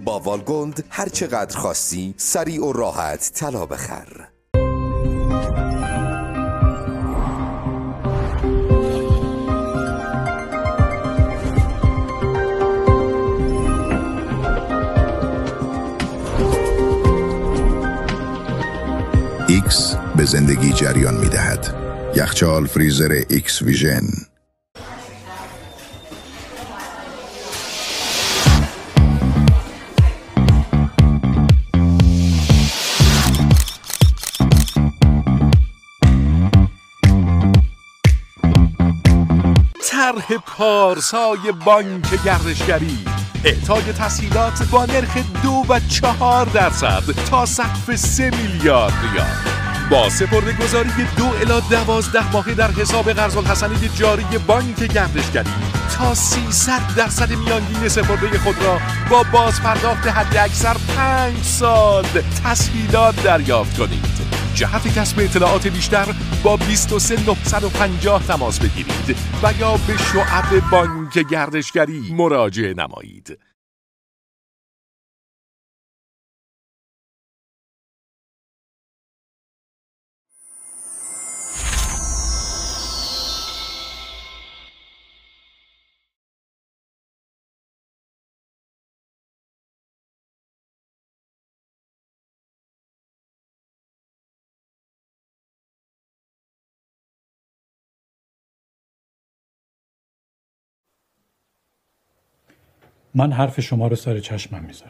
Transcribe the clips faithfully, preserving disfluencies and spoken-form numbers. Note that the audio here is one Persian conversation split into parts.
با والگوند هر چقدر خواستی سریع و راحت طلا بخر. ایکس به زندگی جریان می دهد. یخچال فریزر ایکس ویژن. طرح پارسای بانک گردشگری، اعطای تسهیلات با نرخ دو و چهار درصد تا سقف سه میلیارد ریال، با سپرده‌گذاری دو الی دوازده ماهه در حساب قرض الحسنه جاری بانک گردشگری تا سیصد درصد میانگین سپرده خود را با بازپرداخت حداکثر پنج سال تسهیلات دریافت کنید. جهت کسب اطلاعات بیشتر با بیست و سه نهصد و پنجاه تماس بگیرید و یا به شعب بانک گردشگری مراجعه نمایید. من حرف شما رو سر چشمم میذارم.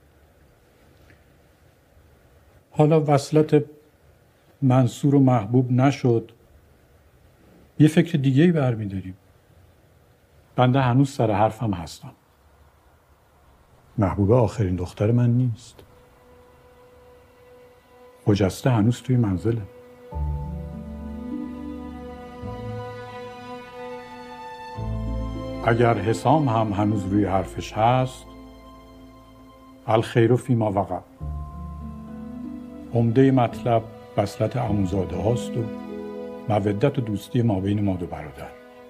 حالا وصلت منصور و محبوب نشد، یه فکر دیگه ای برمیداریم. بنده هنوز سر حرفم هستم. محبوبه آخرین دختر من نیست. خجسته هنوز توی منزله. اگر حسام هم هنوز روی حرفش هست، الخیر فیما وقع. عمده مطلب وصلت عموزاده هاست و مودت و دوستی ما بین ما دو برادر.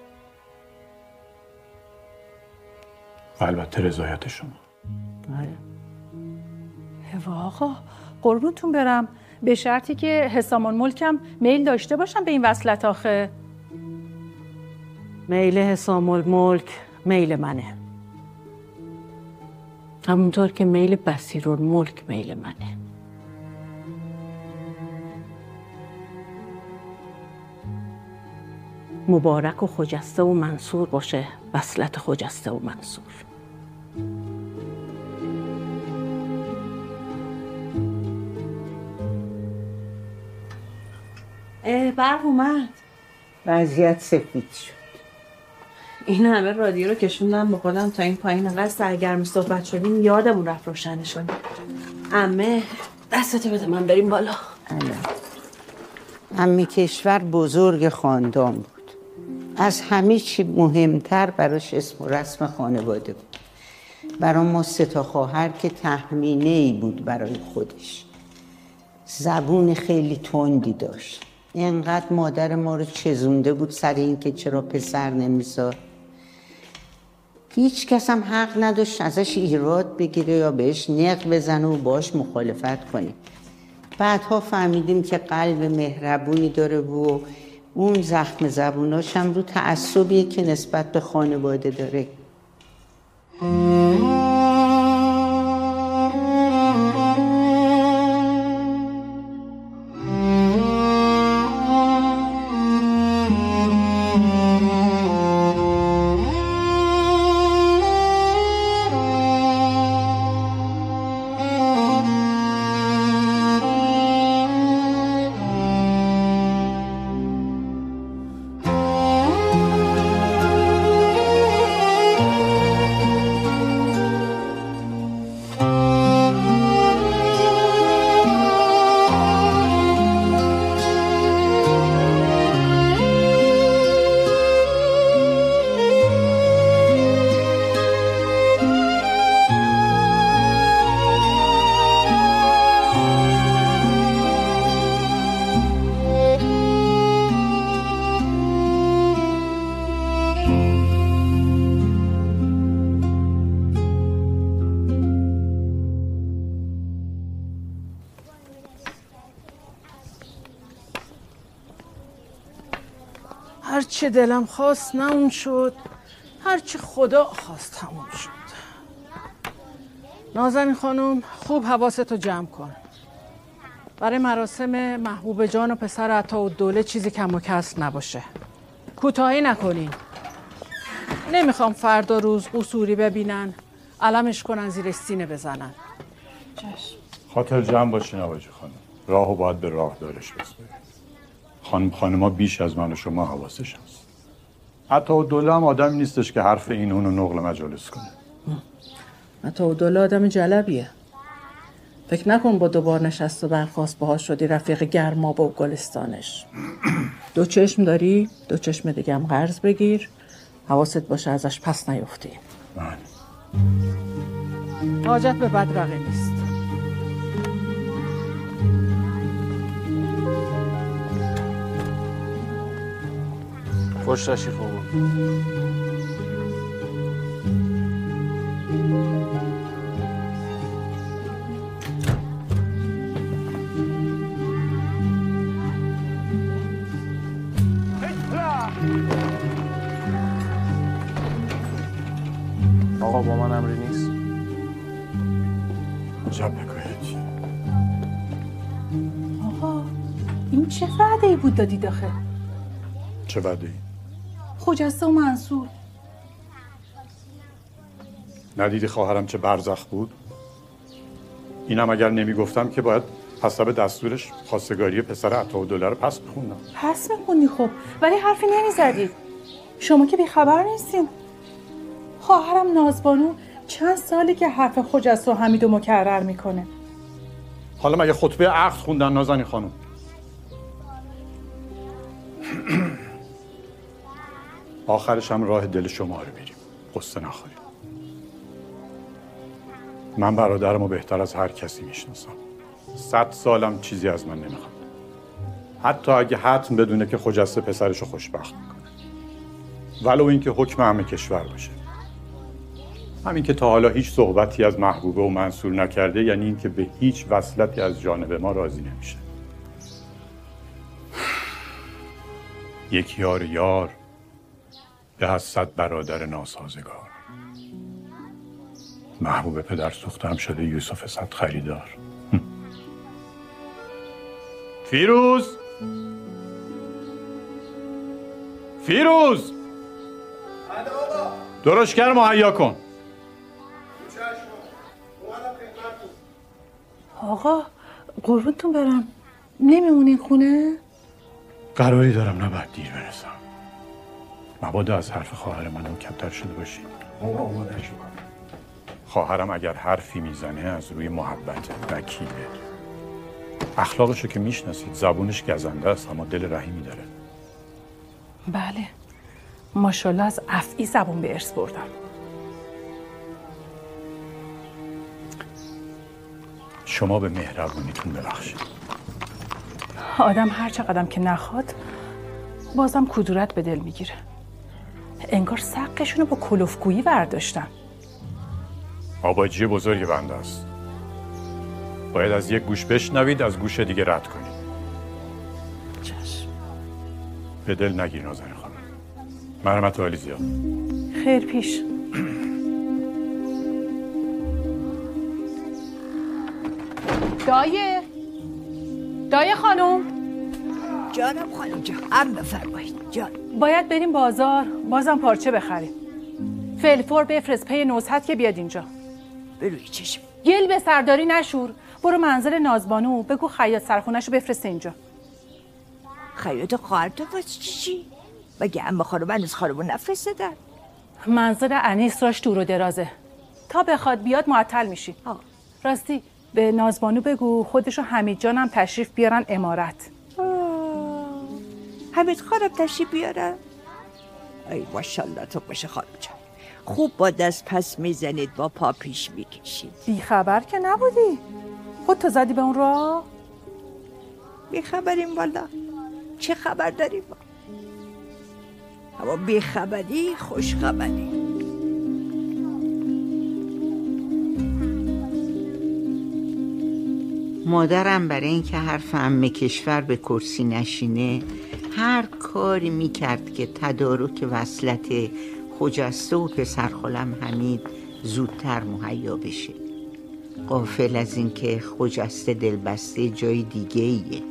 و البته رضایت شما. بله. آقا قربونتون برم، به شرطی که حسام الملکم میل داشته باشم به این وصلت. آخه میل حسام الملک میل منه، همونطور که میل بصیرالملک میل منه. مبارک و خجسته و منصور باشه وصلت خجسته و منصور. برق اومد. وضعیت سفید شد. این همه رادیو رو کشوندم با خودم تا این پایین انقدر سرگرم صحبت شدیم یادمون رفت روشنش کنیم. عمه دستتو بده من بریم بالا. عمه کشور بزرگ خاندان بود. از همه چی مهمتر براش اسم و رسم خانواده بود. برای ما سه تا خواهر که تهمینه‌ای بود برای خودش. زبون خیلی تندی داشت. اینقدر مادر ما رو چزونده بود سر این که چرا پسر نمیزاد. هیچ کس هم حق نداشت ازش ایراد بگیره یا بهش نق بزنه و باش مخالفت کنه. بعدها فهمیدیم که قلب مهربونی داره و اون زخم زبوناش هم رو تعصبیه که نسبت به خانواده داره. هرچی دلم خواست نه اون شد، هرچی خدا خواست همون شد. نازنین خانم خوب حواستو جمع کن. برای مراسم محبوب جان و پسر عطاالدوله چیزی کم و کسر نباشه. کوتاهی نکنین. نمیخوام فردا روز قصوری ببینن، علمش کنن زیر سینه بزنن. چشم. خاطر جمع باشین آواجه خانم. راهو باید به راه دارش بسپاریم. خانم خانما بیش از من و شما حواسش هست. عطاالدوله هم آدمی نیستش که حرف این اونو نقل مجالس کنه. عطاالدوله آدم جلبیه. فکر نکن با دوبار نشست و برخواست باهاش شدی رفیق گرما با گلستانش. دو چشم داری، دو چشم دیگه هم قرض بگیر، حواست باشه ازش پس نیفتی. من حاجت به بدرقه نیست. خوش تشریف آورد. آقا با من امری نیست. عجب بگوید. آقا این چه وعده‌ای بود دادی داخل؟ چه وعده‌ای؟ خجسته و منصور. ندیدی خواهرم چه برزخ بود؟ اینم اگر نمیگفتم که باید حسب دستورش خواستگاری پسر عطاالدوله رو پس بخونم. پس میخوندی خب، ولی حرفی نمیزدی. شما که بیخبر نیستین. خواهرم نازبانو چند سالی که حرف خجسته و حمیدو مکرر میکنه. حالا مگه خطبه عقد خوندن نازنین خانم؟ آخرش هم راه دل شما رو بریم. قصه نخوریم. من برادرمو بهتر از هر کسی میشناسم. صد سالم چیزی از من نمیخواد. حتی اگه حتم بدونه که خجسته پسرشو خوشبخت میکنه. ولو اینکه حکم همه کشور باشه. همین که تا حالا هیچ صحبتی از محبوبه و منصور نکرده یعنی اینکه به هیچ وصلتی از جانب ما راضی نمیشه. یک یار یار به از صد برادر ناسازگار. محبوب پدر سوخته هم شده یوسف صد خریدار. فیروز فیروز درشگر مهیا کن. آقا قربونتون برم، نمیمونین خونه؟ قراری دارم نباید دیر برسم. مبادا از حرف خواهر من کمتر شده باشید. خواهرم اگر حرفی میزنه از روی محبت وکیله. اخلاقشو که میشناسید، زبونش گزنده است اما دل رحیمی داره. بله، ماشاءالله از افعی زبون به ارث بردم. شما به مهربونیتون ببخشید. آدم هر چقدر که نخواد بازم کدورت به دل میگیره. انگار سقشونو با کلوفگویی برداشتن. آباجی بزرگ بنده است. باید از یک گوش بشنوید، از گوش دیگه رد کنید. چشم. به دل نگیر نازنین خانم. مرحمت عالی زیاد. خیر پیش. دایه دایه خانم. جانم خانم جان، ام بفرمایید جان. باید بریم بازار، بازم پارچه بخریم. فلفور بفرست پی نوزهت که بیاد اینجا. بروی چشم. گل به سرداری نشور. برو منزل نازبانو بگو خیاط سرخونه‌شو بفرسته اینجا. خیاط خواهرتو واسه چی؟ مگه ام خانم هنوز خانمو نفرستادن؟ منزل انیس راش دور و درازه. تا بخواد بیاد معطل میشی. آه. راستی به نازبانو بگو خودشو حمید جانم تشریف بیارن امارت. حمید خانم تشریف بیارن؟ ای ماشاءالله تو باشه خانم جان. خوب با دست پس میزنید، با پا پیش میکشید. بی خبر که نبودی. خود تو زدی به اون راه؟ بی خبریم والا. چه خبر داریم ما؟ اما بی خبری خوش خبری. مادرم برای اینکه حرف عمه کشور به کرسی نشینه هر کاری میکرد که تدارک وصلت خجسته و پسر خالم حمید زودتر مهیا بشه، غافل از اینکه خجسته دلبسته جای دیگه ایه.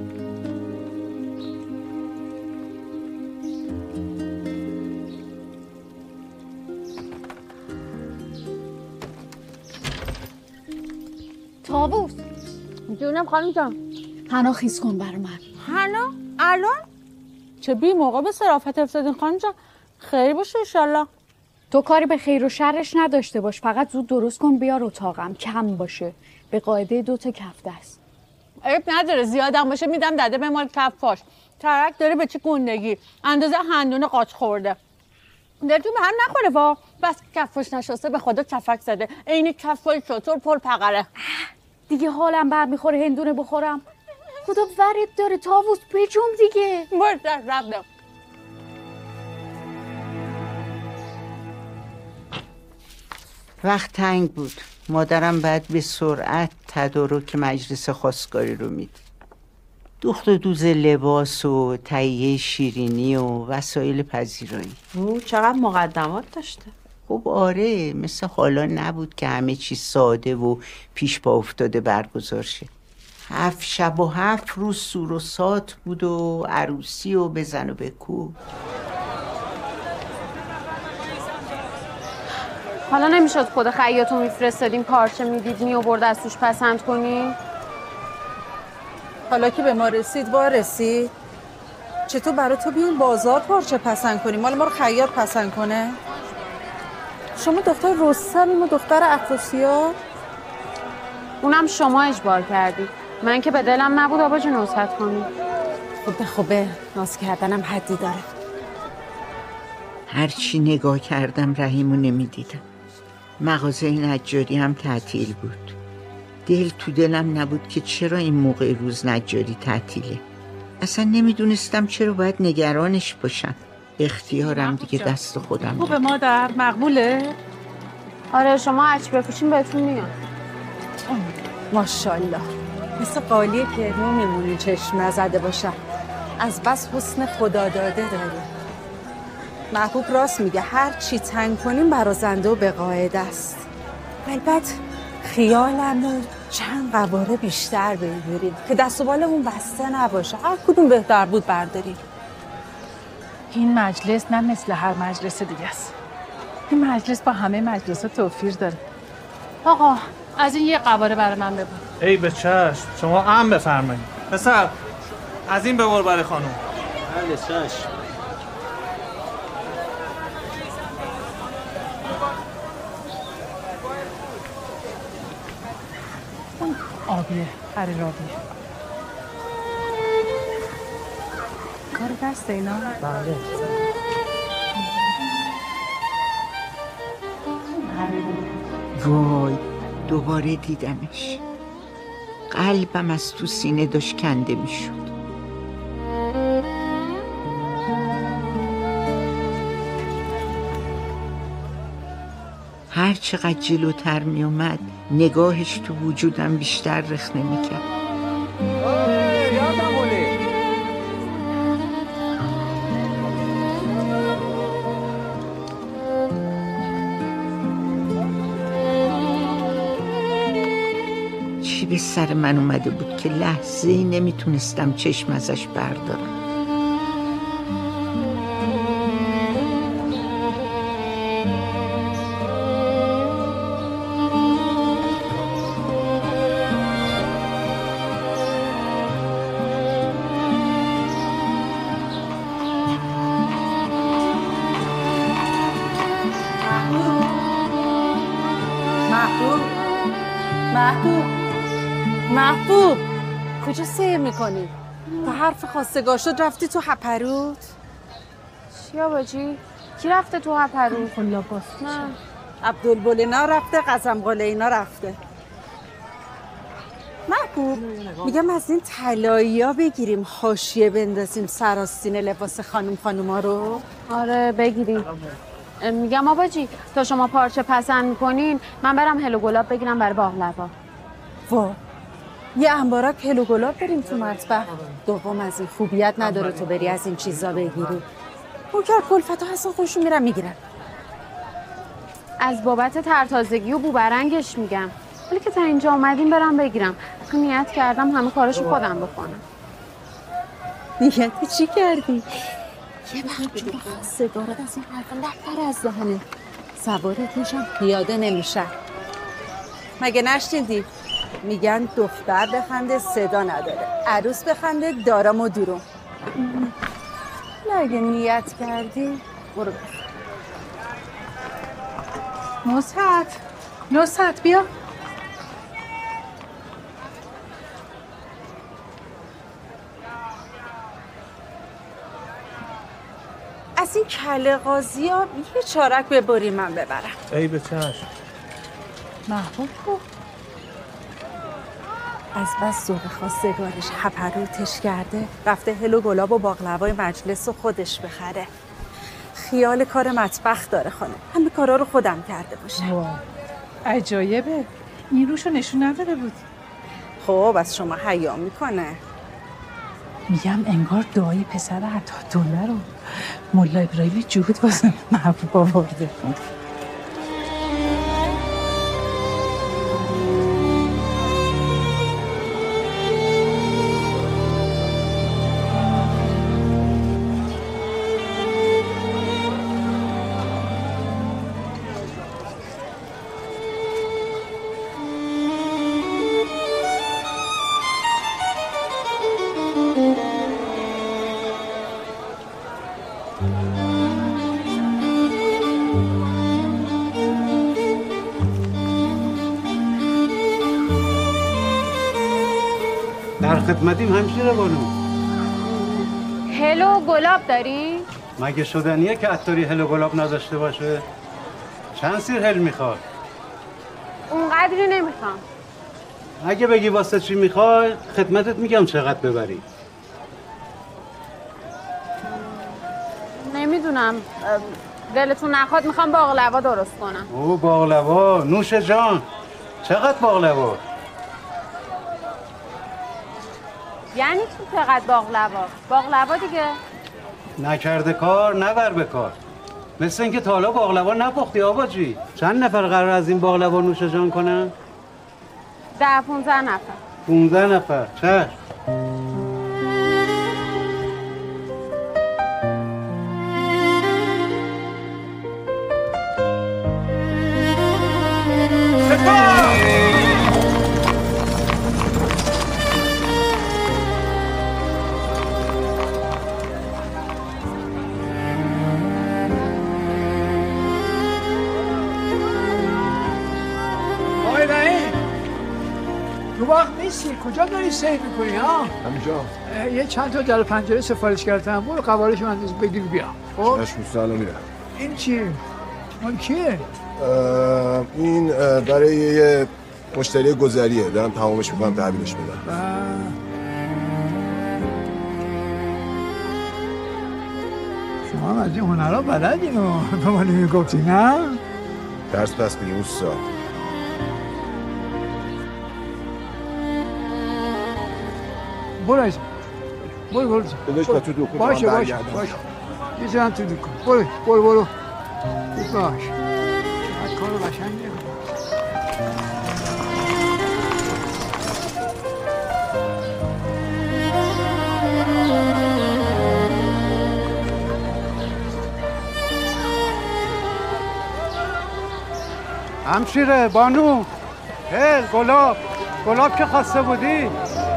طاووس جونم خانم جان، حنا خیز کن برای من. حنا الان چه بی موقع به صرافت افتادین خانم جان؟ خیر باشه انشالله. تو کاری به خیر و شرش نداشته باش، فقط زود درست کن بیار اتاقم، کم باشه، به قاعده دو تا کفته است. عیب نداره، زیادم باشه میدم داده به مال کفاش. ترک داره به چه گندگی، اندازه هندونه قاچ خورده. دلتون به هم نخوره وا، بس کفاش نشسته به خدا کفک زده، عین کفای شطور پر پقره. دیگه حالم بر میخوره هندونه بخورم. خدا ورد داره طاووس، بجم دیگه. برد رفتم. وقت تنگ بود، مادرم بعد به سرعت تدارک مجلس خواستگاری رو میدید. دوخت و دوز لباس و تهیه شیرینی و وسایل پذیرایی. او چقدر مقدمات داشته. خب آره، مثل حالا نبود که همه چیز ساده و پیش پا افتاده برگزار شه. هفت شب و هفت روز سور و سات بود و عروسی و بزن و بکو. حالا نمیشد خود خیاطو میفرستادیم پارچه میدید میآورد از توش پسند کنی؟ حالا که به ما رسید وا رسید. چطور برای تو بیایم بازار پارچه پسند کنیم؟ مال ما رو خیاط پسند کنه؟ شما دختر رستمیم و دختر افراسیاب؟ اونم شما اجبار کردی، من که به دلم نبود آبا جون نصحت کنی. خوبه خوبه، ناز کردنم حدی داره. هرچی نگاه کردم رحیمو نمیدیدم. مغازه نجاری هم تعطیل بود. دل تو دلم نبود که چرا این موقع روز نجاری تعطیله. اصلا نمیدونستم چرا باید نگرانش باشم. اختیارم دیگه دست خودم. خوبه مادر، مقبوله؟ آره شما هرچی بپوشین بهتون میاد. ماشاءالله، مثل قالیه که نمیمونی چشم نزده باشم. از بس حسن خدا داده داری. محبوب راست میگه، هر چی تنگ کنیم برازنده و به قاعده است. البته خیالم چند قواره بیشتر بگیریم که دست و بالمون بسته نباشه، هر کدوم بهتر بود برداریم. این مجلس نه مثل هر مجلس دیگه است. این مجلس با همه مجلس‌ها توفیر داره. آقا از این یه قواره برای من ببر. ای به چشم، شما هم بفرمایید. پسر از این ببر برای خانم. بله چشم. آبیه، هر رابیه. کار دست اینا؟ بله. وای، دوباره دیدمش. قلبم از تو سینه داشت کنده میشد. هر چقدر جلوتر می اومد نگاهش تو وجودم بیشتر رخنه میکرد. چی به سر من اومده بود که لحظه ای نمیتونستم چشم ازش بردارم. محبوب محبوب محبوب کجا سیر میکنی؟ تا حرف خواستگار شد رفتی تو هپروت؟ چی آباجی؟ کی رفته تو هپروت؟ خلا باز نه عبدالبولینا رفته، قزمقاله اینا رفته. محبوب میگم از این طلایی ها بگیریم حاشیه بندازیم سراستین لباس خانم خانوما رو. آره بگیریم. میگم آباجی تا شما پارچه پسند میکنین من برم هلو گلاب بگیرم برای باقلوا. وا یه انبارک هلو گلاب بریم تو مطبخ. دوم از این خوبیت نداره تو بری از این چیزا بگیری. بوکر کلفتا هستن خودشون میرن میگیرن. از بابت ترتازگی و بوبرنگش میگم. ولی که تا اینجا اومدیم برم بگیرم. آخه نیت کردم همه کاراشو خودم بکنم. نیت چی کردی؟ یه همچون خواستگارت از این حرفا لفتر از ذهنه. سوارت میشم پیاده نمیشن. مگه نشنیدی؟ میگن دختر بخنده صدا نداره، عروس بخنده دارم و دورم. اگه نیت کردی برو بخند. نصحت نصحت بیا. از این کله قاضی ها یه چارک ببری من ببرم. ای به چشم. محبوب کو؟ از بس ذوق خواستگارش هپروتش کرده رفته هلو گلاب و باقلوای مجلس رو خودش بخره. خیال کار مطبخ داره خانم. همه کارا رو خودم کرده باشه. واو عجایبه. این روشو نشون نداده بود. خب از شما حیا میکنه. میگم انگار دعای پسر عطادوله رو مولا ابراهیمی جهود واسه محبوب آورده. در خدمتیم همشیره بانو. هلو گلاب داری؟ مگه شدنیه که عطاری هلو گلاب نداشته باشه؟ چند سیر هل میخواد؟ اونقدری نمیخوام. اگه بگی واسه چی میخوای خدمتت میگم چقدر ببری. نمیدونم، دلتون نخواد میخوام باقلوا درست کنم. او باقلوا نوش جان. چقدر باقلوا؟ یعنی چی چقدر باقلوا؟ باقلوا دیگه. نکرده کار نبر به کار. مثل اینکه تا حالا باقلوا نپختی آباجی. چند نفر قرار از این باقلوا نوش جان کنن؟ ده پونزده نفر. پونزده نفر. چشم. تو وقت نیستی کجا داری سیر میکنی ها؟ همینجا. یه چند تا در پنجره سفارش کردم برو قوارش من از بگیر بیا. خب چشم سلام میرم. این چی؟ اون کیه؟ این برای یه مشتری گذریه دارم تمامش میکنم تحویلش بدم. شما هم از این هنرها بلدین و به ما نمیگفتی نه؟ درس پس میگه اوستا. برو ایسا برو برو داداش با تو دکون باشه باشه باشه میزنم تو دکون برو برو برو باش چقدر کار قشنگه. همشیره بانو هل گلاب گلاب که خواسته بودی.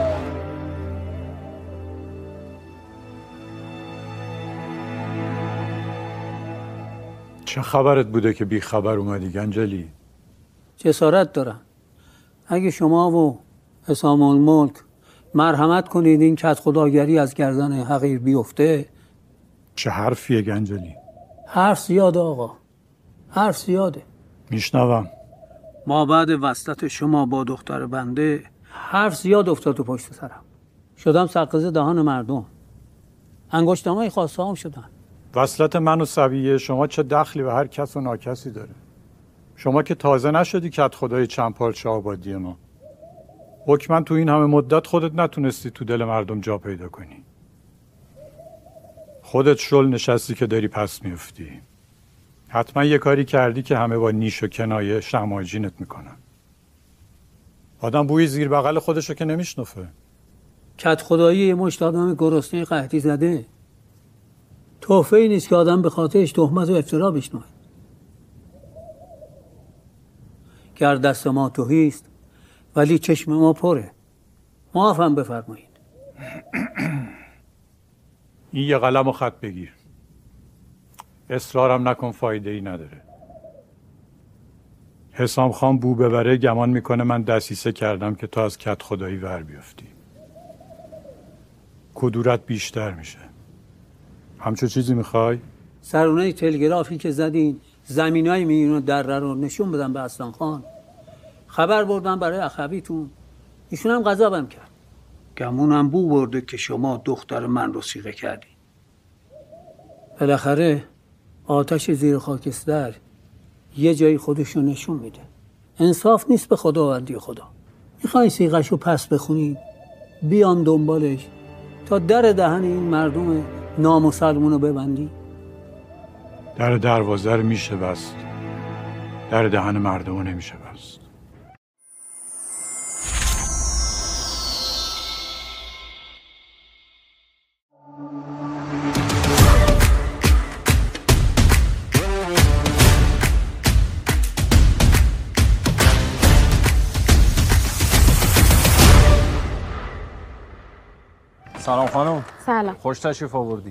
چه خبرت بوده که بی خبر اومدی گنجلی؟ جسارت دارم. اگه شما و حسام الملک مرحمت کنید این کت خداگری از گردن حقیر بیفته. چه حرفیه گنجلی؟ حرف زیاده آقا، حرف زیاده. میشنوم. ما بعد وصلت شما با دختر بنده حرف زیاد افتاد تو پشت سرم. شدم سرقز دهان مردم. انگشتامای خواسته هم شدن. وصلت من و سویه شما چه دخلی به هر کس و ناکسی داره؟ شما که تازه نشدی کت خدای چند پارچه آبادی ما. حکما تو این همه مدت خودت نتونستی تو دل مردم جا پیدا کنی. خودت شل نشستی که داری پس میفتی. حتما یه کاری کردی که همه با نیش و کنایه شماجینت میکنن. آدم بوی زیر بغل خودشو که نمیشنفه. کت خدایی یه مشت آدم گرسنه قحطی زده تحفه ای نیست که آدم به خاطرش تهمت و افترا بشنوه. گر دست ما تهی است ولی چشم ما پره. معاف هم بفرمایید. این یه قلم و خط بگیر. اصرارم نکن، فایده ای نداره. حسام خان بو ببره گمان میکنه من دسیسه کردم که تو از کت خدایی ور بیفتی. کدورت بیشتر میشه. همچو چیزی میخوای؟ سرونه تلگرافی که زدین زمینای میون دره رو نشون بدم به اصلان خان. خبر بردم برای اخویتون. ایشون هم غضبم کرد. گمونم بو برده که شما دختر من رو سیغه کردی. بالاخره آتش زیر خاکستر یه جایی خودشو نشون میده. انصاف نیست به خداوندی خدا. میخواین سیغه‌شو پس بخونی بیام دنبالش تا در دهن این مردم نامسلمون رو ببندی؟ در دروازه رو میشه بست، در دهن مردم رو نمیشه بست. سلام خانم. سلام. خوش تشریف آوردی.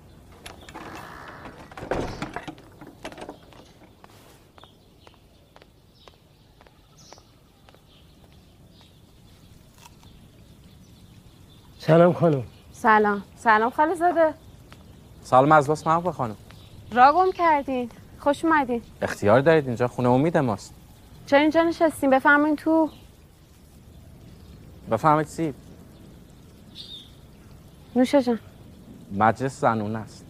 سلام خانم. سلام. سلام خاله زاده. سلام از باس محبوب خانم. را گم کردین. خوش اومدین. اختیار دارید، اینجا خونه امید ماست. چرا اینجا نشستین؟ بفرمایین تو. بفرمایید سیب. نوشه جان. مجلس زنونه است.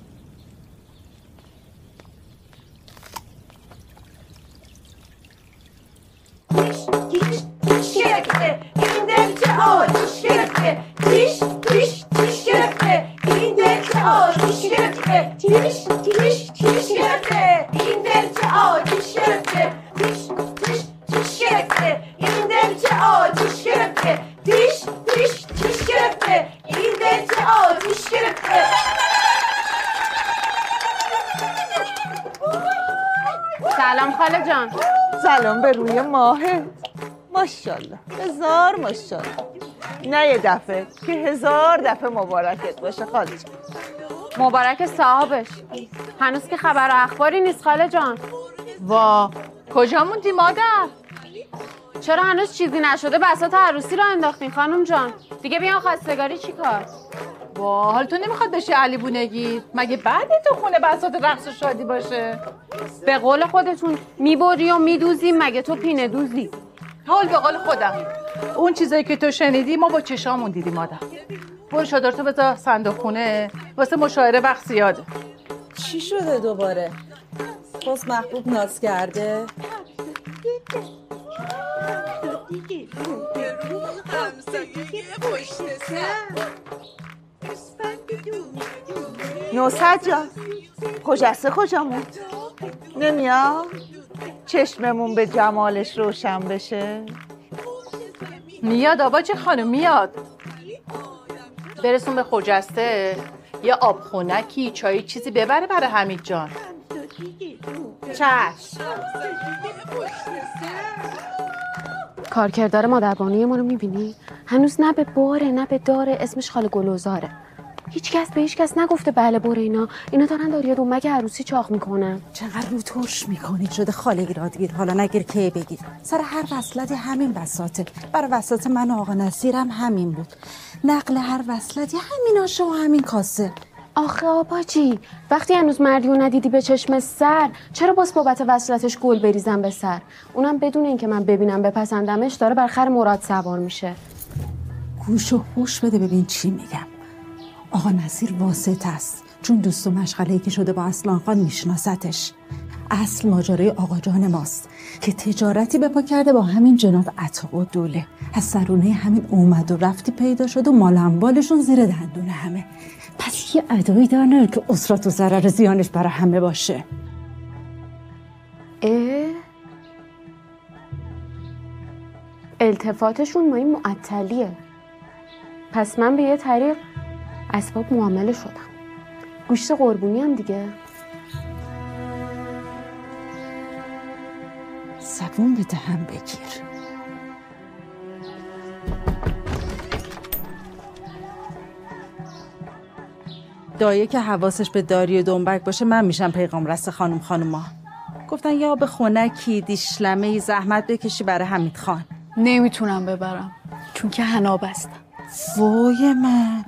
Diş gerekli, indekçe o diş gerekli. Diş, diş, diş gerekli, indekçe o diş gerekli. Diş, diş, diş gerekli, indekçe o diş gerekli. Diş, diş, diş gerekli, indekçe o diş gerekli. Diş, diş, diş gerekli, indekçe o diş gerekli. سلام خاله جان. سلام به روی ماهت. ماشاءالله، هزار ماشاءالله. نه یه دفعه که هزار دفعه مبارکت باشه خاله جان. مبارک صاحبش. هنوز که خبر و اخباری نیست خاله جان. وا کجا موندی مادر؟ چرا هنوز چیزی نشده بساط عروسی رو انداختین خانم جان؟ دیگه بیان خواستگاری چی کار؟ وا حال تو نمیخواد بشه علی بونگی؟ مگه بعد تو خونه بساط رقص و شادی باشه؟ به قول خودتون میبری و میدوزی، مگه تو پینه دوزی؟ حال به قول خودم اون چیزایی که تو شنیدی ما با چشامون دیدیم مادر. برو چادرتو بذار صندوق خونه واسه مشاوره وقت زیاده. چی شده دوباره؟ باز محبوب ناز کرده؟ نوصد جان خجسته کجامون؟ نمیاد؟ چشممون به جمالش روشن بشه؟ میاد آباجی خانم میاد. برسون به خجسته یه آب خونکی چای چیزی ببره برای حمید جان. چشم. کارکردار مادربانوی ما رو میبینی؟ هنوز نه به باره نه به داره، اسمش خاله گلوزاره. هیچ کس به هیچ کس نگفته بله باره اینا. اینا دارن داری دنبک عروسی چاق میکنن. چقدر رو ترش میکنید شده خاله گیر حالا نگیر که بگیر. سر هر وصلتی همین بساطه. برای وساط من و آقا نصیرم همین بود. نقل هر وصلتی همین آشه و همین کاسه. آخه آباجی وقتی هنوز مردیو ندیدی به چشم سر، چرا باز بابت وصلتش گل بریزم به سر؟ اونم بدون اینکه من ببینم بپسندمش داره بر خر مراد سوار میشه. گوش و هوش بده ببین چی میگم. آقا نصیر واسط است، چون دوست و مشغله‌ای که شده با اصلان خان میشناستش. اصل ماجرای آقا جان ماست که تجارتی به پا کرده با همین جناب عطاالدوله. از سرونه همین اومد و رفتی پیدا شد و مال اموالشون زیر دندون همه. پس یه ادایی داره که اسرات و ضرر زیانش برای همه باشه. اه؟ التفاتشون با این معطلیه. پس من به یه طریق اسباب معامله شدم. گوشت قربونی هم دیگه. زبون به دهن بگیر. دایه که حواسش به داری و دنبک باشه من میشم پیغام رس خانم خانوما. گفتن یا به خونکی دیشلمه زحمت بکشی برای حمید خان. نمیتونم ببرم چون که حنا بستم. وای من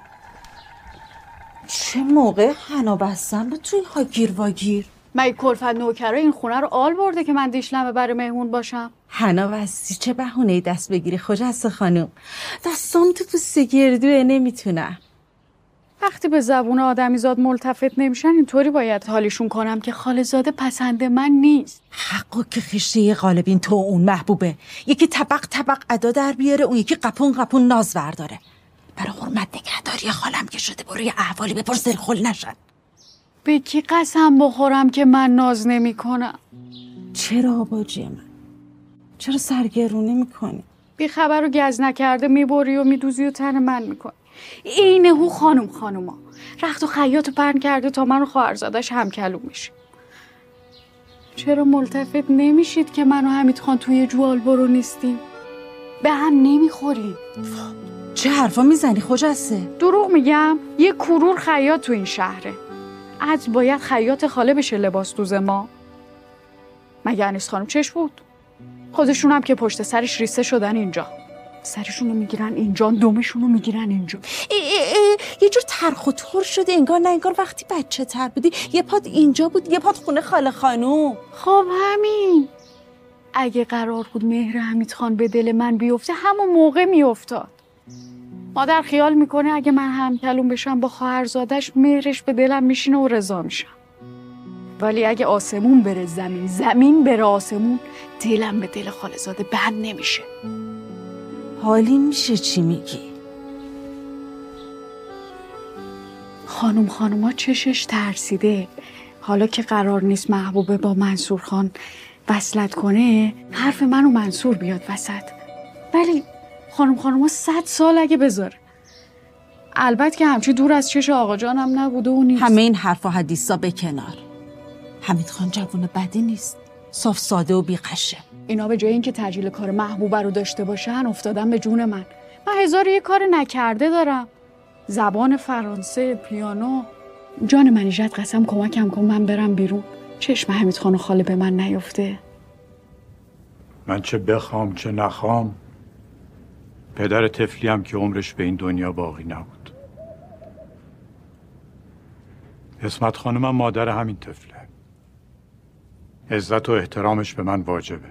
چه موقع حنا بستم به توی ها گیر واگیر. مگه کلفت نوکره این خونه رو آل برده که من دیشلمه برای مهمون باشم؟ حنا بستی چه بهونه دست بگیری خجسته خانم. دستام تو پوست گردوه نمیتونم. وقتی به زبون آدمیزاد ملتفت نمیشن اینطوری باید حالیشون کنم که خاله‌زاده پسند من نیست. حقا که خشته قالبین تو اون محبوبه. یکی طبق طبق ادا در بیاره اون یکی قپون قپون ناز برداره. برای حرمت نگهداری خالم که شده برای احوالی بپرس دلخول نشن. به کی قسم بخورم که من ناز نمی کنم؟ چرا آباجی من؟ چرا سرگرونی میکنی؟ بی خبر رو گز نکرده میبری و میدوزی و تن من میکنی. اینه هو خانم خانوما رخت و خیاط پرن کرده تا من و خواهرزادش همکلو میشیم. چرا ملتفت نمیشید که من و حمید خان توی جوال برو نیستیم؟ به هم نمیخوریم. چه حرفا میزنی خجسته؟ دروغ میگم؟ یه کرور خیاط تو این شهره. از باید خیاط خاله بشه لباس دوز ما. مگه انیس خانم چش بود؟ خودشون هم که پشت سرش ریسته شدن اینجا. سرشونو میگیرن اینجا، دومشونو میگیرن اینجا. ای ای ای یه جور ترخ و تر شده انگار نه انگار وقتی بچه تر بودی یه پاد اینجا بود یه پاد خونه خاله خانوم. خب همین. اگه قرار بود مهر حمید خان به دل من بیفته همون موقع میافتاد. مادر خیال میکنه اگه من همکلون بشم با خواهرزادش مهرش به دلم میشینه و رضا میشم. ولی اگه آسمون بره زمین، زمین بره آسمون، دلم به دل خاله‌زاده بند نمیشه. حالی میشه چی میگی؟ خانم خانوما چشش ترسیده. حالا که قرار نیست محبوبه با منصور خان وصلت کنه حرف من و منصور بیاد وسط. ولی خانم خانوما صد سال اگه بذاره. البته که همچی دور از چش آقا جانم نبوده و نیست. همه این حرف و حدیثا به کنار. حمید خان جوون بدی نیست. صاف ساده و بیقشه. اینا به جای اینکه تجلیل کار محبوبه رو داشته باشن افتادن به جون من. من هزار یه کار نکرده دارم. زبان فرانسه، پیانو. جان منیژت قسم کمکم کن من برم بیرون. چشم حمید خان و خاله به من نیفته. من چه بخوام چه نخوام پدر طفلی هم که عمرش به این دنیا باقی نبود. اسمت خانم هم مادر همین طفله. عزت و احترامش به من واجبه.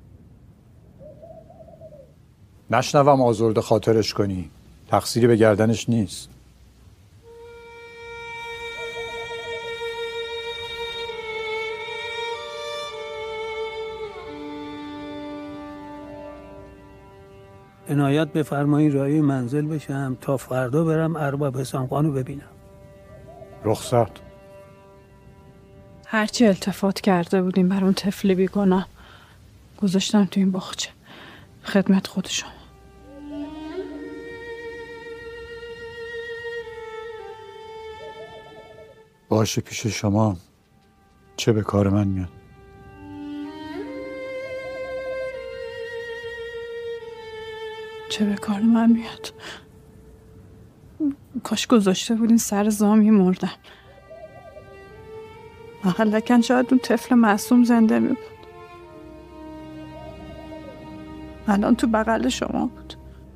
نشنوم آزرده خاطرش کنی. تقصیری به گردنش نیست. عنایت بفرمایید رای منزل بشم تا فردا برم ارباب حسام خانو ببینم. رخصت. هرچی التفات کرده بودیم بر اون طفل بیگناه گذاشتم تو این باغچه خدمت خود شما. باشه پیش شما. چه به کار من میاد؟ چه به کار من میاد؟ کاش گذاشته بودین سر زامی مردم. محلکن شاید اون طفل معصوم زنده می بود. الان تو بغل شما بود.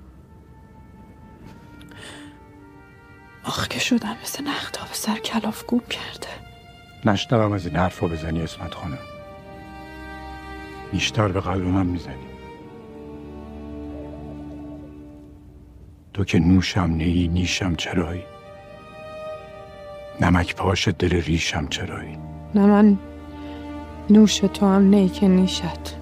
آخ که شدم مثل نختا به سر کلاف گوب کرده. نشنوم از این حرفا بزنی اسمت خانم. بیشتر به قلب من میزنی. تو که نوشم نیی نیشم چرایی. نمک پاش دل ریشم چرایی. نه من نوش تو هم نیک نیشت.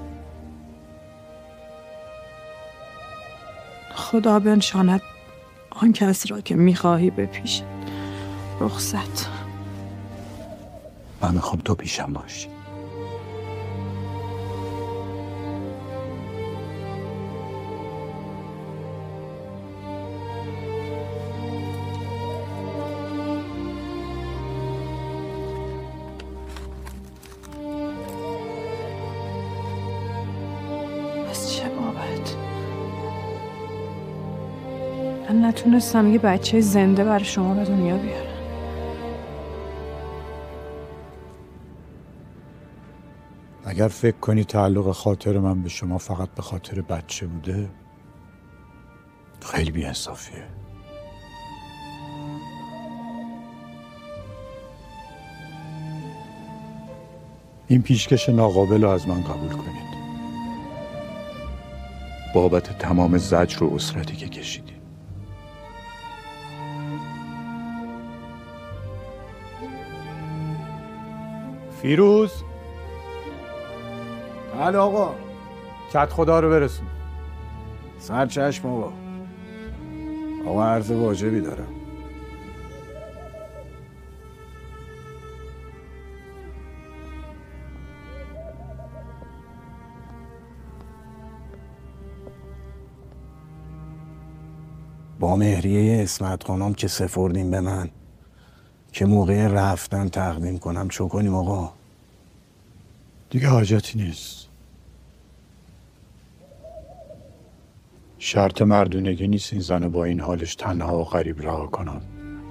خدا بنشاند آن کس را که میخواهی به پیشت. رخصت. من میخوام تو پیشم باشی. از چه بابت؟ من نتونستم یه بچه زنده برای شما به دنیا بیارم. اگر فکر کنی تعلق خاطر من به شما فقط به خاطر بچه بوده، خیلی بی‌انصافیه. این پیشکش ناقابل رو از من قبول کنید. بابت تمام زجر و اسرتی که کشیدی. فیروز، بله آقا. کت خدا رو برسون. سر چشم آقا. آقا عرض واجبی دارم. با مهریه اسمت خانم که سفردین به من که موقع رفتن تقدیم کنم چو کنیم آقا؟ دیگه حاجتی نیست. شرط مردونگی نیست این زن با این حالش تنها و غریب رها کنم.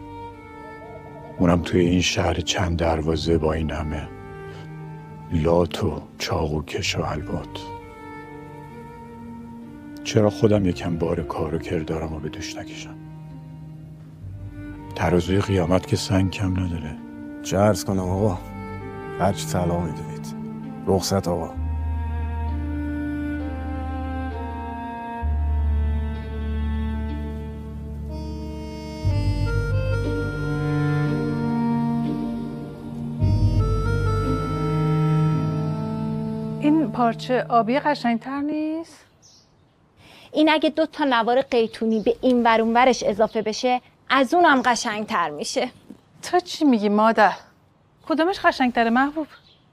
اونم توی این شهر چند دروازه با این همه لات و چاق و کش و البات. چرا خودم یکم بار کار و کردارم رو به دوش نکشم؟ ترازوی قیامت که سنگ کم نداره. چه عرض کنم آقا؟ هرچی طلا میدونید. رخصت آقا. این پارچه آبی قشنگتر نیست؟ این اگه دو تا نوار قیتونی به این ور اون ورش اضافه بشه از اونم قشنگتر میشه. تو چی میگی مادر؟ کدومش قشنگتره محبوب؟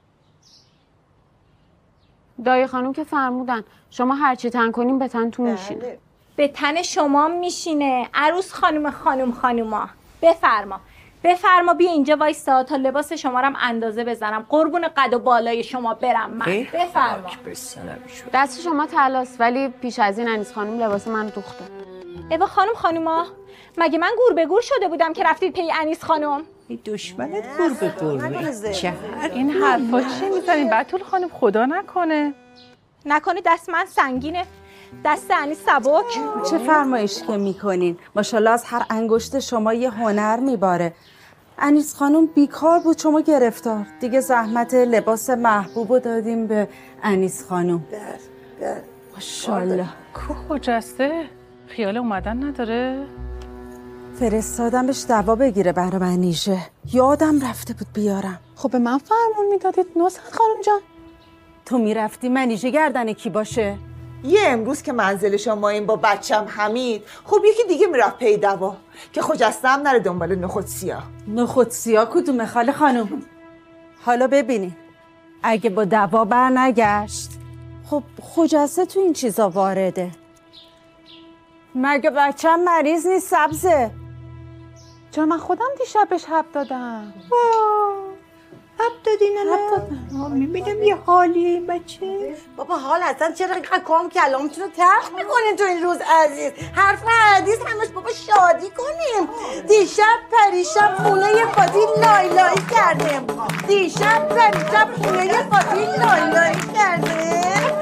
دایی خانم که فرمودن شما هرچی تن کنیم به تنتون میشینه. به تن شما میشینه عروس خانم خانم خانوما. بفرما بفرما بیا اینجا وایسا تا لباس شما رم اندازه بزنم. قربون قد و بالای شما برم من. بفرما. دست شما طلاست ولی پیش از این انیس خانم لباس من دوخته. ایوا خانم خانوما مگه من گور به گور شده بودم که رفتید پی انیس خانم؟ دشمنت گور به گور. چه این حرفا چی میزنین بتول خانم؟ خدا نکنه نکنه دست من سنگینه، دست انیس سبک. چه فرمایش که میکنین؟ ماشاءالله از هر انگشت شما یه هنر میباره. انیس خانم بیکار بود شما گرفتار. دیگه زحمت لباس محبوبو دادیم به انیس خانم. ماشاءالله. کو خجسته؟ خیال اومدن نداره؟ فرستادم بهش دوا بگیره برای منیژه. یادم رفته بود بیارم. خب به من فرمون میدادید نصحت خانم جان. تو میرفتی منیژه گردن کی باشه؟ یه امروز که منزل شما این با بچم حمید، خب یکی دیگه میرفت پی دوا که خجسته هم نره دنبال نخود سیاه. نخود سیاه کدومه خاله خانم؟ حالا ببینین اگه با دوا بر نگشت خب خجسته تو این چیزا وارده. مگه بچم مریض نیست سبزه؟ چرا من خودم دیشب بهش حب دادم. حب دادین الان؟ میبینم یه حالیه این بچه. بابا حال اصلا چرا اینقدر کام کلامتون رو تلخ میکنین تو این روز عزیز؟ حرف حدیث همش بابا شادی کنیم. دیشب پریشب خونه فاتی لای لای کردیم. دیشب پریشب خونه فاتی لای لای کردیم.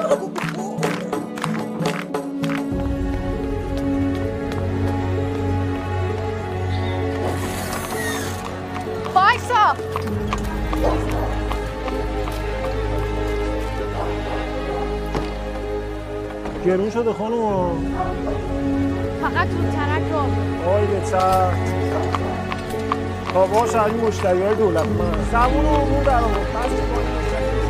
بایسا گرون شده خانوم. فقط تو ترک رو آی به چرخ تا باشه این مشتری های دولت من زبون رو امور در آورد.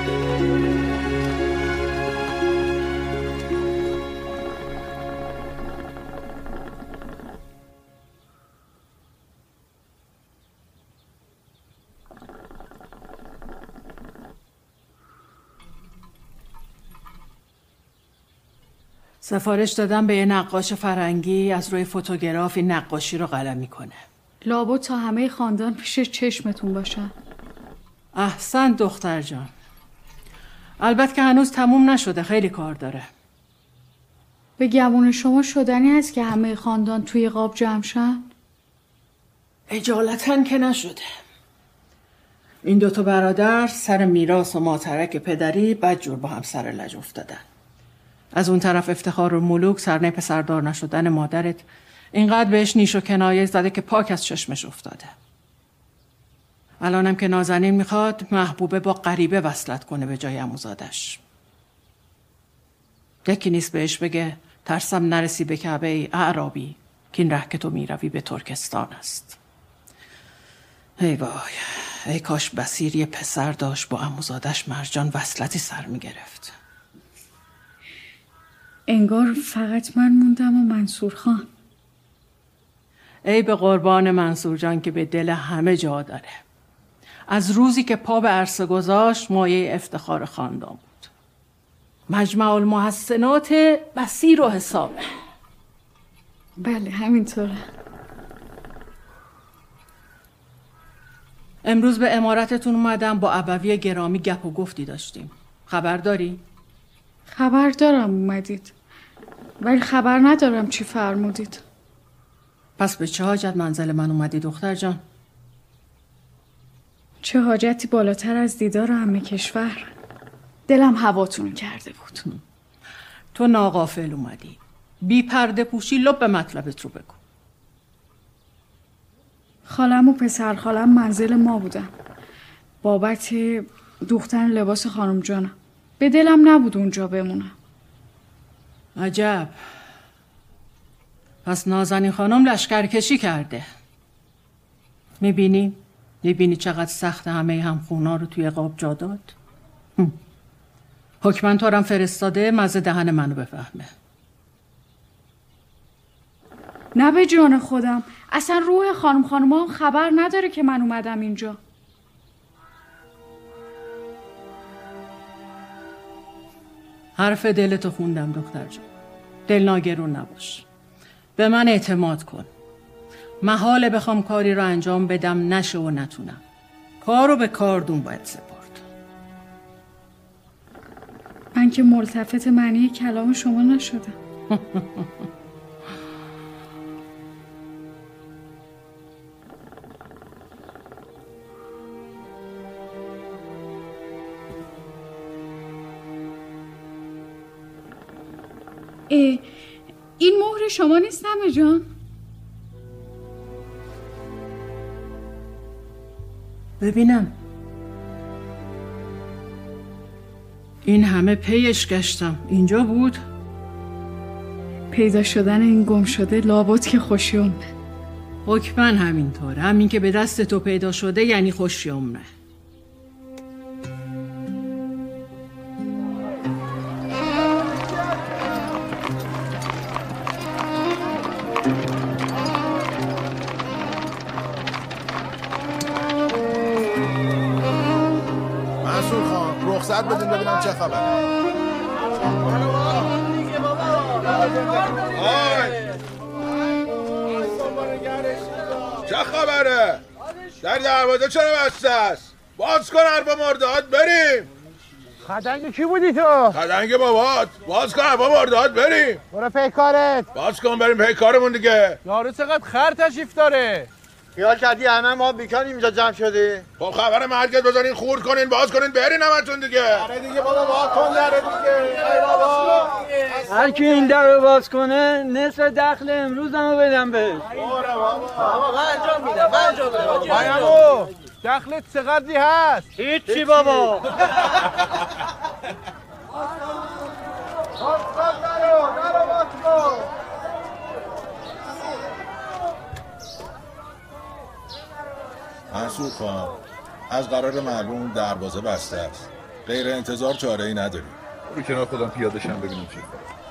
سفارش دادم به یه نقاش فرنگی از روی فوتوگراف این نقاشی رو قلمی کنه. لابد تا همه خاندان پیش چشمتون باشن. احسن دختر جان. البته که هنوز تموم نشده، خیلی کار داره. به گمون شما شدنی هست که همه خاندان توی قاب جمع شن؟ اجالتاً که نشده. این دوتا برادر سر میراث و ماترک پدری بدجور با هم سر لج افتادن. از اون طرف افتخار الملوک سرنه پسردار نشدن مادرت اینقدر بهش نیش و کنایه زده که پاک از چشمش افتاده. الانم که نازنین میخواد محبوبه با غریبه وصلت کنه به جای عموزادش. یکی نیست بهش بگه ترسم نرسی به کعبه ای اعرابی که این ره که تو میروی به ترکستان است. ای وای، ای کاش بصیر یه پسر داشت با عموزادش مرجان وصلتی سر میگرفت. انگار فقط من موندم و منصور خان. ای به قربان منصور جان که به دل همه جا داره. از روزی که پا به عرصه گذاشت مایه افتخار خاندان بود. مجمع المحسنات بصیر و حسابه. بله همینطوره. امروز به امارتتون اومدم، با ابوی گرامی گپ و گفتی داشتیم. خبر داری؟ خبر دارم اومدید، ولی خبر ندارم چی فرمودید. پس به چه حاجت منزل من اومدی دختر جان؟ چه حاجتی بالاتر از دیدار همه کشور؟ دلم هواتون کرده بود. تو ناغافل اومدی، بی پرده پوشی، لب به مطلبت رو بگو. خالم و پسر خالم منزل ما بودن بابت دوختن لباس خانم جانم. به دلم نبود اونجا بمونم. عجب. پس نازنین خانم لشکرکشی کرده. میبینی؟ میبینی چقدر سخت همه هم خونا رو توی قاب جا داد؟ حکمن تارم فرستاده مزه دهن منو بفهمه. نه به جان خودم، اصلا روح خانم خانم هم خبر نداره که من اومدم اینجا. حرف دلتو خوندم دختر جان. دل ناگرون نباش. به من اعتماد کن. محاله بخوام کاری رو انجام بدم نشه و نتونم. کارو به کاردون باید سپرد. من که ملتفت معنی کلام شما نشدم. ای این مهر شما نیست همه جان؟ ببینم. این همه پیش گشتم، اینجا بود؟ پیدا شدن این گم شده لابد که خوشیومه. حکمن همینطوره. همین که به دست تو پیدا شده یعنی خوشیومه. رخصت بدین ببینم چه خبره. چه خبره؟ در دروازه چرا بسته است؟ باز کن حرفا مرداد بریم. خدنگ کی بودی تو؟ خدنگ بابات. باز کن حرفا مرداد بریم. برو پی کارت. باز کن بریم پی کارمون دیگه. یارو چقدر خر تشریف داره. خیال کردی همه ما بیکار اینجا جمع شدی؟ خب خبر مرگت بزنین خورد کنین باز کنین برین همتون دیگه. آره دیگه بابا باز کن دره دیگه. ای بابا هر کی این در رو باز کنه نصف دخل امروزمو بدم بهش. آره بابا. بابا من انجام میدم. من انجام میدم. بایامو دخلت چقدری هست؟ هیچی بابا. منصور خان از قرار معلوم دروازه بسته است. غیر انتظار چاره ای نداریم. رو کنار خودم پیاده شم ببینم چه.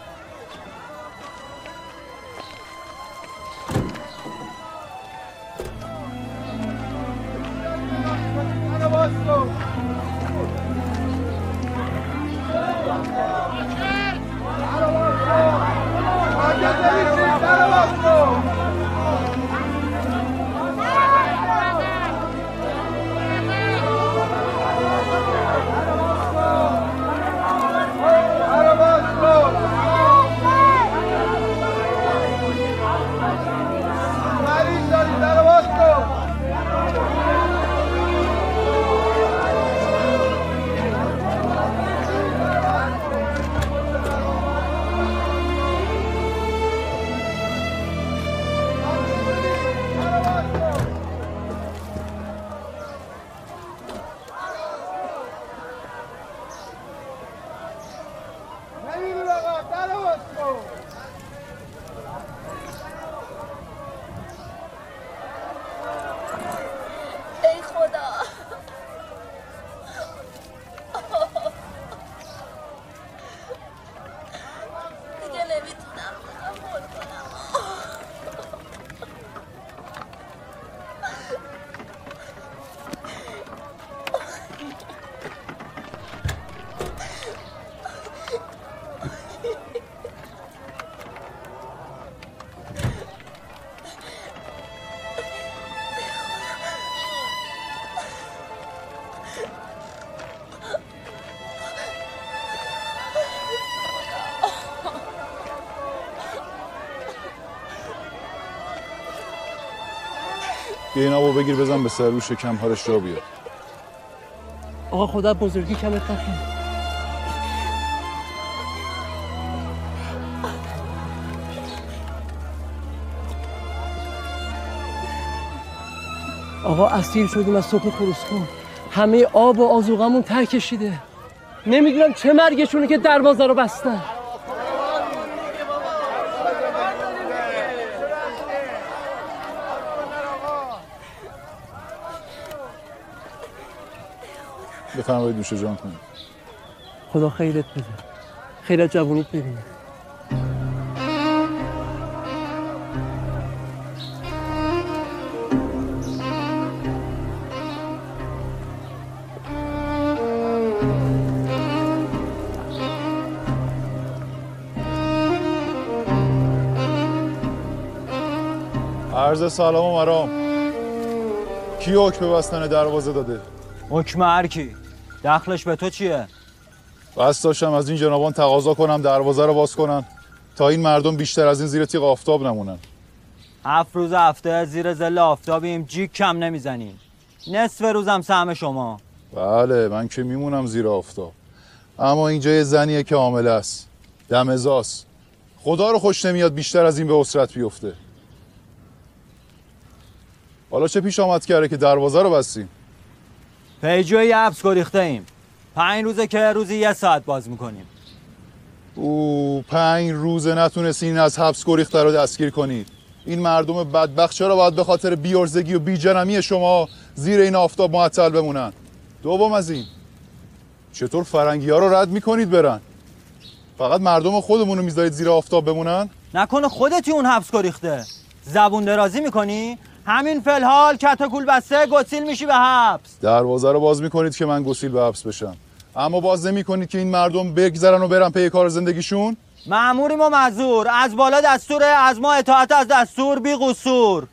بیا این آبو بگیر بزن به سر رو شکم هارش جا بیاد. آقا خدا بزرگی کمت نکنه. آقا اسیر شدیم از صبح خروسکن. همه آب و آذوقمون ته کشیده. نمیدونم چه مرگشونه که دروازه رو بستن. بفرمایید نوش جان کنید. خدا خیرت بده. خیرت جوونیت ببینه. عرض سلام و مرام. کی حکم به بستن دروازه داده؟ حکم هر کی. دخلش به تو چیه؟ بس داشتم از این جنابان تقاضا کنم دروازه رو باز کنن تا این مردم بیشتر از این زیر تیغ آفتاب نمونن. هفت روز هفته زیر ظل آفتابیم، جیک کم نمیزنیم. نصف روزم سهم شما. بله من که میمونم زیر آفتاب، اما اینجا یه زنیه که حامله است، دمزاست. خدا رو خوش نمیاد بیشتر از این به اسرت بیفته. حالا چه پیش آمد کرده که دروازه رو بستیم؟ پیجوی حبس گریخته ایم. پنج روزه که روزی یه ساعت باز میکنیم. او پنج روزه نتونستین از حبس گریخته رو دستگیر کنید. این مردم بدبخت چرا باید به خاطر بیارزگی و بیجنمی شما زیر این آفتاب معطل بمونن؟ دوم از این، چطور فرنگی ها رو رد میکنید برن؟ فقط مردم خودمون رو میذارید زیر آفتاب بمونن؟ نکنه خودتی اون حبس گریخته. زبون درازی میکنی؟ همین فلحال کتاکول بسته گسیل میشی به حبس. دروازه رو باز میکنید که من گسیل به حبس بشم، اما باز نمیکنید که این مردم بگذرن و برن پی کار زندگیشون. مأموریم و معذور، از بالا دستوره، از ما اطاعت از دستور بی قصور.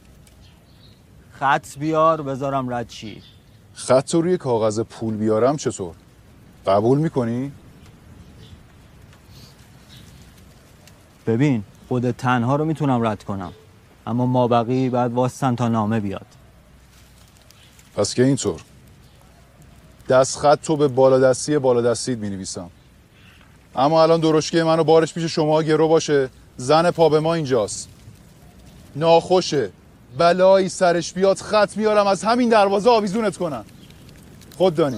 خط بیار بذارم رد چی. خط رو روی کاغذ پول بیارم چطور؟ قبول میکنی؟ ببین خود تنها رو میتونم رد کنم، اما ما بقی باید واسطن تا نامه بیاد. پس که اینطور دست خط تو به بالا دستی بالا دستید می نویسم، اما الان درشکه منو بارش پیش شما گرو باشه. زن پا به ما اینجاست، ناخوشه، بلایی سرش بیاد خط میارم از همین دروازه آویزونت کنن. خود دانی.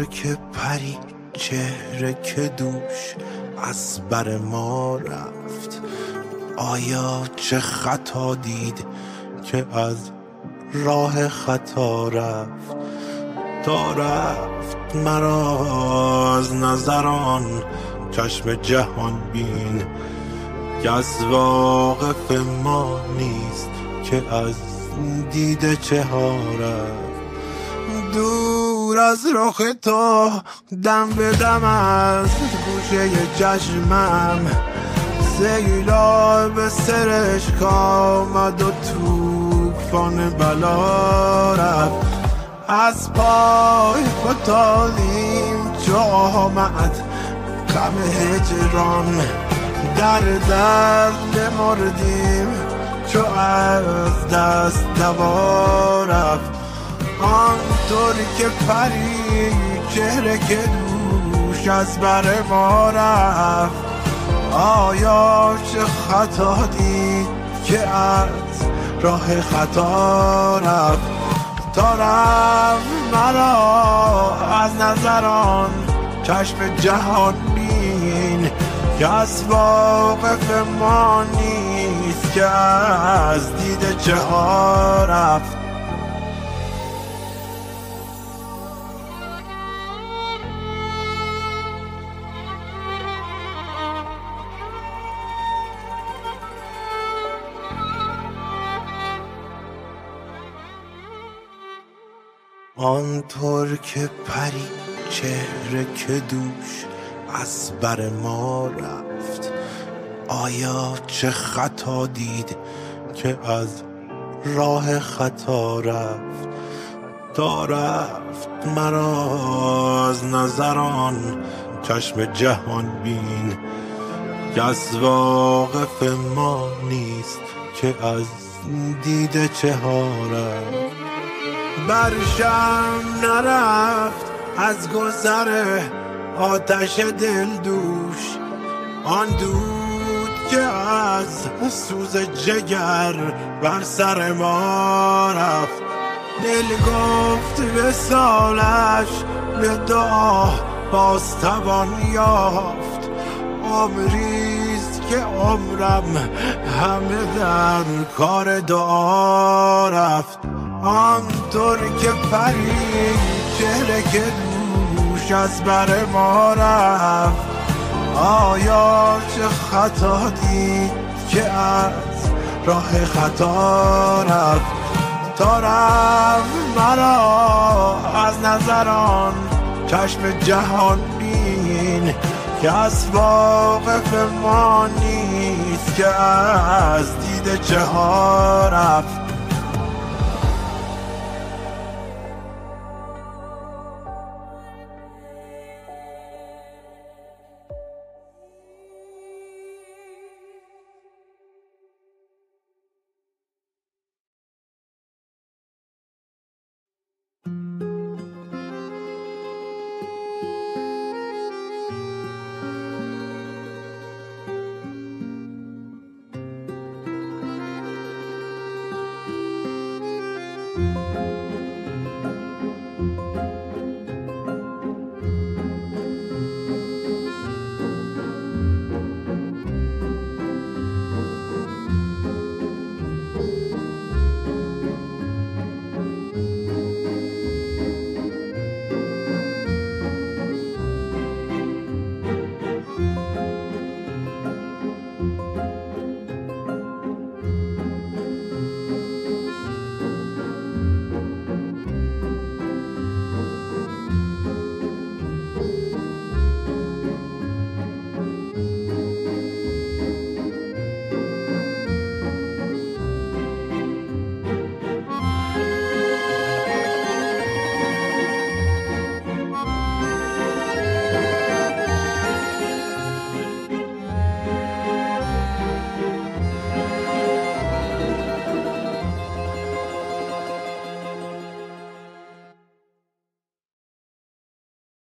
ترک پری چهره که دوش از بر ما رفت، آیا چه خطا دید که از راه خطا رفت؟ تا رفت مرا از نظران چشم جهان بین که از واقف ما نیست که از دیده چه ها رفت. دور از رخ تو دم به دم از گوشه چشمم سیلاب سرش کامد و توفان بلا رفت. از پای فتادیم چو آمد غم هجران، در درد بمردیم چو از دست دوا رفت. آنطور که پری چهره که دوش از بر ما رفت، آیا چه خطا دید که از راه خطا رفت؟ تا رفت مرا از نظران چشم جهان بین که از واقف ما نیست که از دیده چه ها رفت. آنطور که پری چهره که دوش از بر ما رفت، آیا چه خطا دید که از راه خطا رفت؟ تا رفت مرا از نظران چشم جهان بین که از واقف ما نیست که از دیده چه ها رفت. برشم نرفت از گذر آتش دل دوش آن دود که از سوز جگر بر سر ما رفت. دل گفت وصالش به دعا باز توان یافت، عمریست که عمرم همه در کار دعا رفت. آنطور که پری چهره که دوش از بر ما رفت، آیا چه خطا دید که از راه خطا رفت؟ تا رفت مرا از نظران چشم جهان بین که از واقف ما نیست که از دیده چه ها رفت.